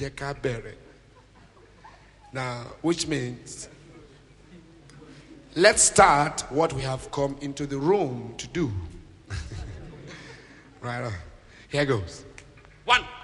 Jeka Bere. Now, which means, let's start what we have come into the room to do. Right on. Here goes. 1